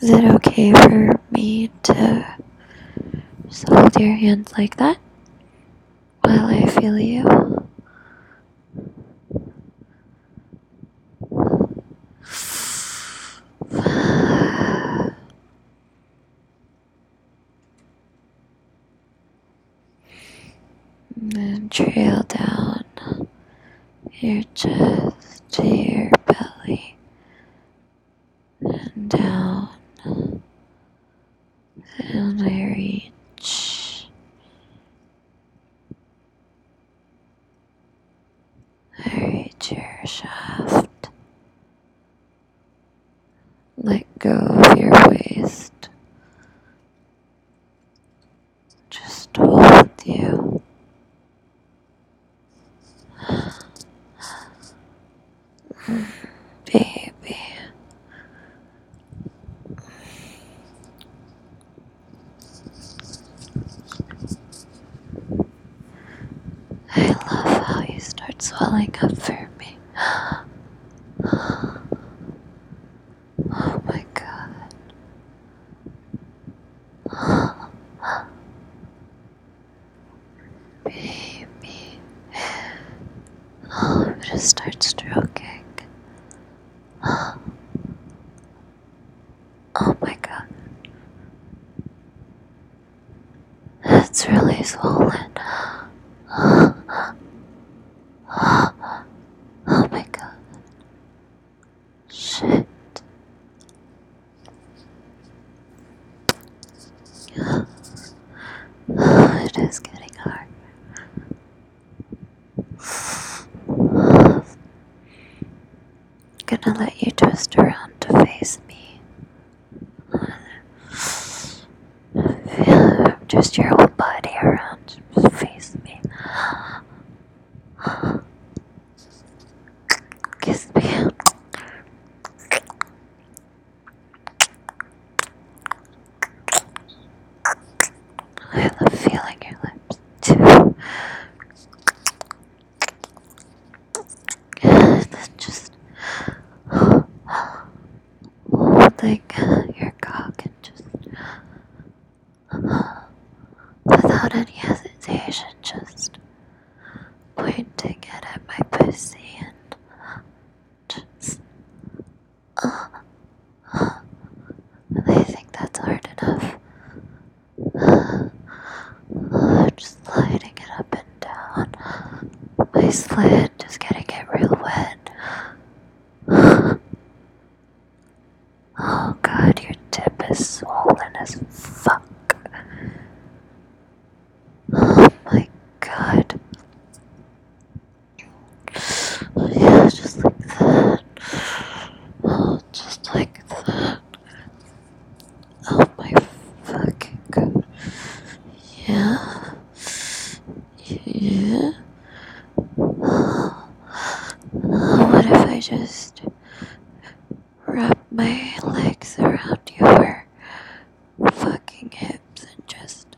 Is it okay for me to just hold your hands like that while I feel you? And then trail down your chest to your belly and down. And I reach. Your shaft. Let go of your waist. Just hold you. Baby. I love how you start swelling up for me. Oh my god. Baby. I'm gonna start stroking. Oh my god. It's really swollen. Oh my god. Shit. It is getting hard. I'm gonna let you twist around to face me. Just your whole body around to face me. Kiss me. I love feeling your lips too. And then just holding your cock and just without any hesitation, just pointing it at my pussy and just I think that's hard enough. Just sliding it up and down. My slit just getting it real wet. Oh god, your tip is swollen as fuck. Oh my god. Yeah, just like that. Oh, just like that. Oh my fucking god. Yeah. Yeah. What if I just wrap my legs around your fucking hips and just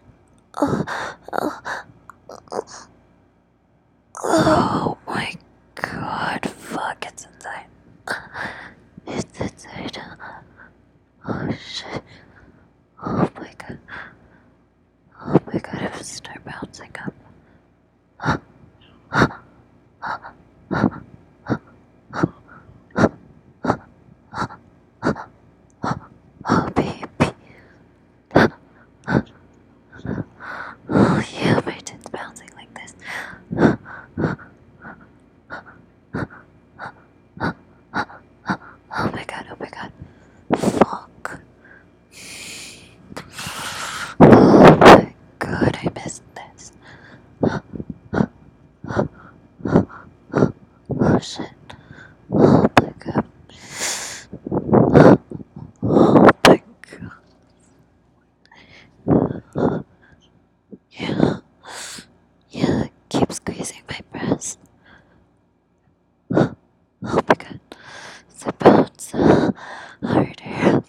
oh my god, fuck, it's inside. It's inside. Oh shit. Oh my god. Oh my god, I have to start bouncing up. Oh baby. Oh yeah, my tits bouncing like this. Oh my god, oh my god. Fuck. Oh my god, I missed this. Oh shit. Oh my god. Oh my god. Yeah. Yeah, keep squeezing my breast. Oh my god. It's about harder.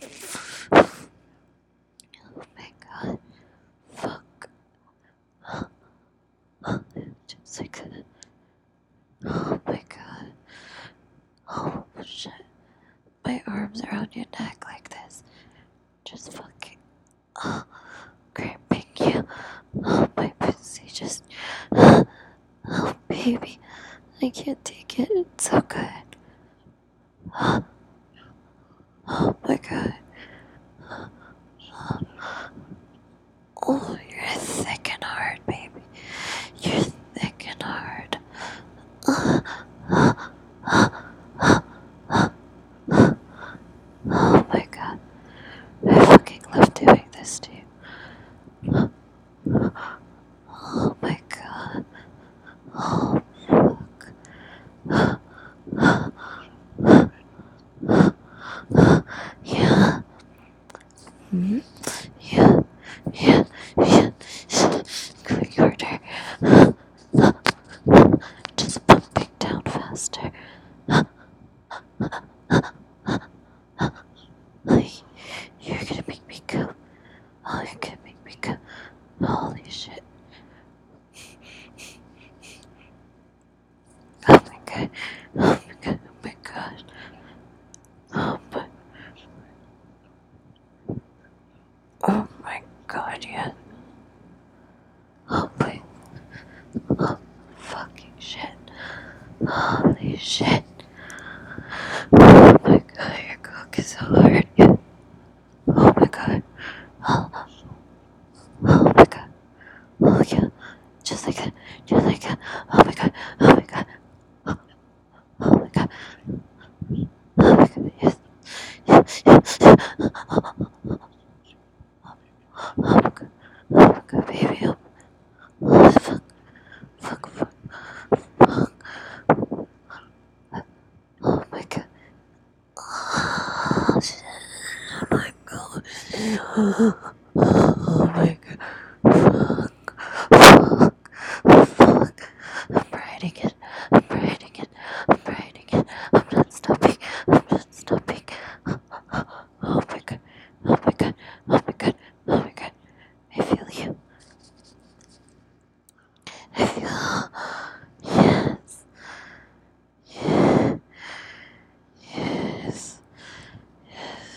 Oh my god. Fuck. Just like that. Oh my god. Oh shit. My arms around your neck like this. just fucking cramping you. Oh, my pussy just. Oh, baby. I can't take it. It's so good. Oh my god. Oh, you're thick and hard, baby. You're thick and hard. Oh my god. I fucking love doing this to you. Oh my god. Oh fuck. Yeah. Hmm? Yeah. Yeah. Yeah. Going harder. Just pumping down faster. You're gonna make me go. Oh, you're gonna make me go. Holy shit. Oh my god. Oh my god. Oh my god. Oh my. Oh my god, yeah. Oh my. Oh fucking shit. Holy shit. Oh my god, your cock is so hard. Yeah. Oh my god. Oh, oh my god. Oh yeah. Just like that. Just like that. Oh my god. Oh my god. Oh, oh my god. Oh my god. Yes. Yes. Yes. Oh my god. Oh my god, baby. Oh fuck. Fuck. Fuck. Fuck. Oh my god. Oh shit. Oh my god. Oh my god.